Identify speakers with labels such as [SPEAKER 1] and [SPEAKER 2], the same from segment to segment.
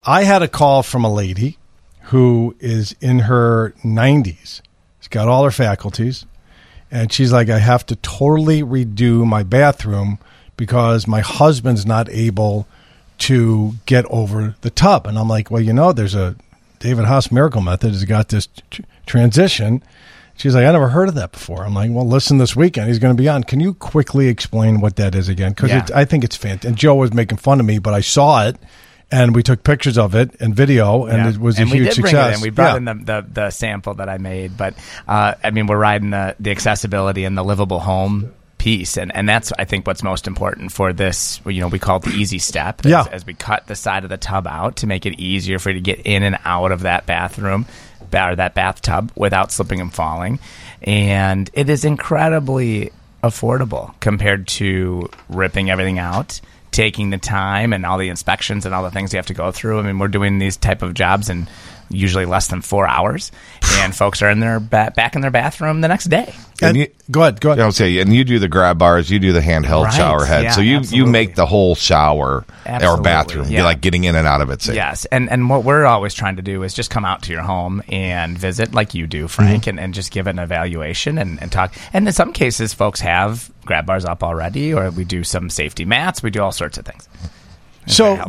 [SPEAKER 1] I had a call from a lady who is in her 90s. She's got all her faculties. And she's like, I have to totally redo my bathroom because my husband's not able to get over the tub. And I'm like, well, there's a David Haas Miracle Method has got this transition. She's like, I never heard of that before. I'm like, well, listen, this weekend he's going to be on. Can you quickly explain what that is again? Because I think it's fantastic. And Joe was making fun of me, but I saw it, and we took pictures of it and video, and it was a huge success.
[SPEAKER 2] We brought in the sample that I made. But, we're riding the accessibility and the livable home piece, and that's, I think, what's most important for this. We call it the easy step, as we cut the side of the tub out to make it easier for you to get in and out of that bathroom or that bathtub without slipping and falling. And it is incredibly affordable compared to ripping everything out, taking the time and all the inspections and all the things you have to go through. We're doing these type of jobs in usually less than 4 hours, and folks are in their back in their bathroom the next day.
[SPEAKER 1] And go ahead.
[SPEAKER 3] I'll say, and you do the grab bars, you do the handheld shower head, so you make the whole shower or bathroom be like getting in and out of it safe.
[SPEAKER 2] Yes, and what we're always trying to do is just come out to your home and visit, like you do, Frank, and just give an evaluation and talk. And in some cases, folks have grab bars up already, or we do some safety mats. We do all sorts of things.
[SPEAKER 1] So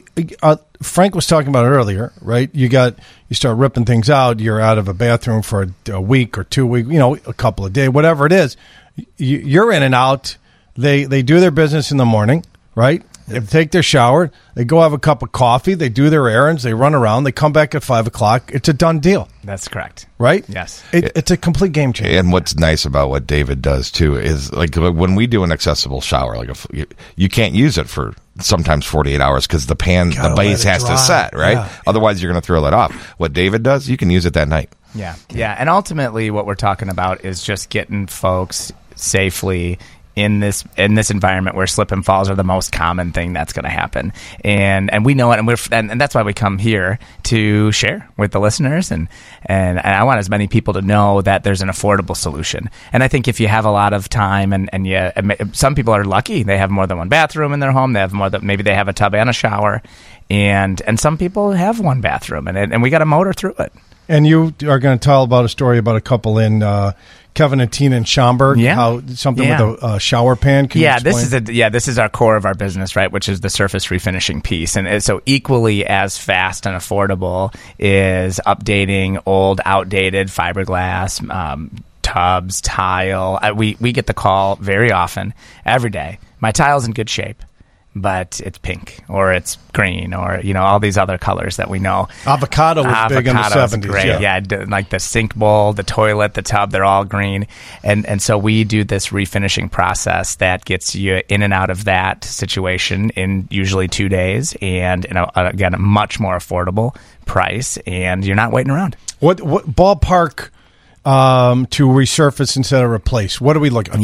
[SPEAKER 1] Frank was talking about it earlier, right? You start ripping things out. You're out of a bathroom for a week or 2 weeks, a couple of days, whatever it is. You're in and out. They do their business in the morning, right? They take their shower. They go have a cup of coffee. They do their errands. They run around. They come back at 5 o'clock. It's a done deal.
[SPEAKER 2] That's correct.
[SPEAKER 1] Right?
[SPEAKER 2] Yes.
[SPEAKER 1] It's a complete game changer.
[SPEAKER 3] And what's nice about what David does, too, is like when we do an accessible shower, you can't use it for sometimes 48 hours because the base has to set, right? Yeah. Otherwise, you're going to throw it off. What David does, you can use it that night.
[SPEAKER 2] Yeah. And ultimately, what we're talking about is just getting folks safely in this environment where slip and falls are the most common thing that's going to happen, and we know it, and that's why we come here to share with the listeners, and I want as many people to know that there's an affordable solution. And I think if you have a lot of time, and some people are lucky, they have more than one bathroom in their home, maybe they have a tub and a shower, and some people have one bathroom, and we got to motor through it.
[SPEAKER 1] And you are going to tell about a story about a couple in Kevin and Tina in Schaumburg, how something with a shower pan. Can you explain?
[SPEAKER 2] This is our core of our business, right? Which is the surface refinishing piece, and so equally as fast and affordable is updating old, outdated fiberglass tubs, tile. We get the call very often, every day. My tile's in good shape, but it's pink or it's green or all these other colors that we know.
[SPEAKER 1] Avocado was big in the 70s.
[SPEAKER 2] Great. Yeah, like the sink bowl, the toilet, the tub, they're all green. And so we do this refinishing process that gets you in and out of that situation in usually 2 days, and again, a much more affordable price, and you're not waiting around.
[SPEAKER 1] What ballpark to resurface instead of replace? What are we looking at?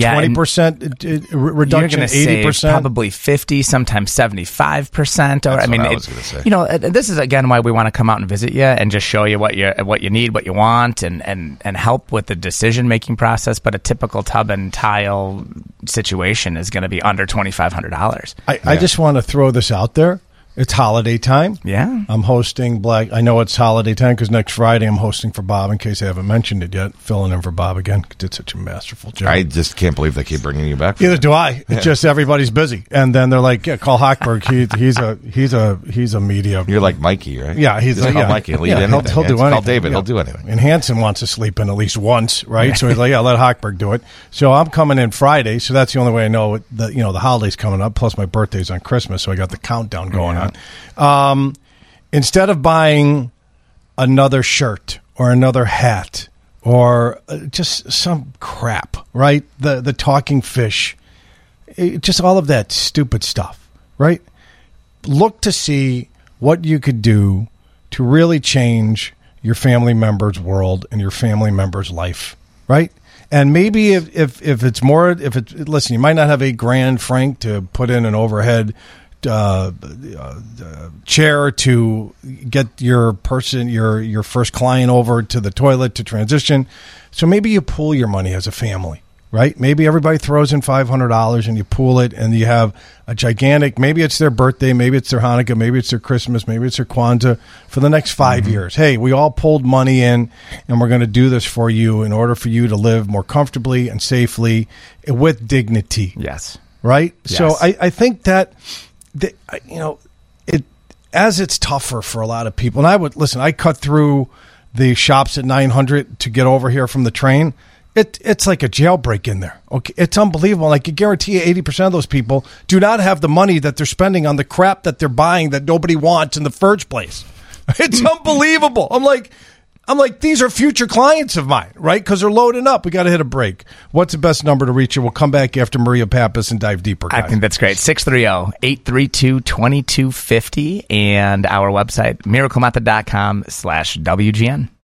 [SPEAKER 1] 20% reduction, 80%?
[SPEAKER 2] Probably 50, sometimes 75%.
[SPEAKER 3] That's what I was going to say.
[SPEAKER 2] This is again why we want to come out and visit you and just show you what you need, what you want, and help with the decision making process. But a typical tub and tile situation is going to be under $2,500.
[SPEAKER 1] I just want to throw this out there. It's holiday time.
[SPEAKER 2] Yeah.
[SPEAKER 1] I'm hosting I know it's holiday time because next Friday I'm hosting for Bob, in case I haven't mentioned it yet. Filling in for Bob again. Did such a masterful job.
[SPEAKER 3] I just can't believe they keep bringing you back.
[SPEAKER 1] Either do I. It's just everybody's busy. And then they're like, call Hochberg. He's a media.
[SPEAKER 3] You're like Mikey, right?
[SPEAKER 1] Yeah. He'll
[SPEAKER 3] Mikey. He'll do anything.
[SPEAKER 1] Call
[SPEAKER 3] David. He'll do anything.
[SPEAKER 1] And Hanson wants to sleep in at least once, right? So he's like, let Hochberg do it. So I'm coming in Friday. So that's the only way I know the holiday's coming up. Plus my birthday's on Christmas. So I got the countdown going on. Instead of buying another shirt or another hat or just some crap, right? The talking fish, just all of that stupid stuff, right? Look to see what you could do to really change your family member's world and your family member's life, right? And maybe if it's listen, you might not have $8,000, Frank, to put in an overhead chair to get your first client over to the toilet to transition. So maybe you pool your money as a family, right? Maybe everybody throws in $500 and you pool it and you have a gigantic, maybe it's their birthday, maybe it's their Hanukkah, maybe it's their Christmas, maybe it's their Kwanzaa for the next 5 years. Hey, we all pulled money in and we're going to do this for you in order for you to live more comfortably and safely with dignity.
[SPEAKER 2] Yes.
[SPEAKER 1] Right?
[SPEAKER 2] Yes.
[SPEAKER 1] So I think that, as it's tougher for a lot of people, and I cut through the shops at 900 to get over here from the train. It's like a jailbreak in there. Okay, it's unbelievable. Like, I guarantee you 80% of those people do not have the money that they're spending on the crap that they're buying that nobody wants in the first place. It's unbelievable. I'm like, these are future clients of mine, right? Because they're loading up. We got to hit a break. What's the best number to reach you? We'll come back after Maria Pappas and dive deeper, guys.
[SPEAKER 2] I think that's great. 630-832-2250 and our website, miraclemethod.com/WGN.